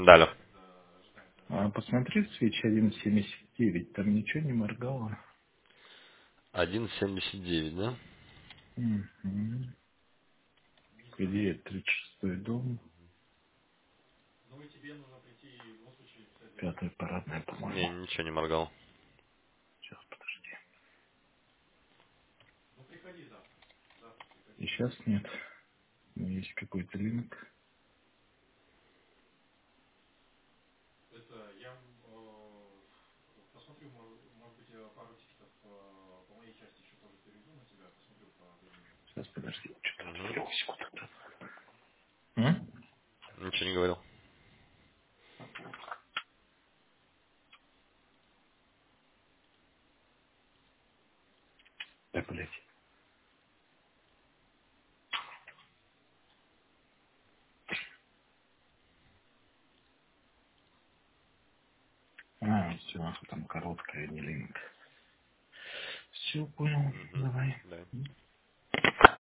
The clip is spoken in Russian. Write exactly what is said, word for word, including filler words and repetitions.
Далее. А посмотри в свече один семьдесят девять, там ничего не моргало. один семьдесят девять, да? Угу. Где тридцать шестой дом? Пятая парадная, Не, по-моему. ничего не моргал. Сейчас, подожди. И сейчас нет. Но есть какой-то линк. Сейчас, подожди, что-то Угу. отвлекся куда-то. М? Ничего не говорил. Да, блядь. А, все, там короткая, не линк. Все, понял. Угу. Давай. Да.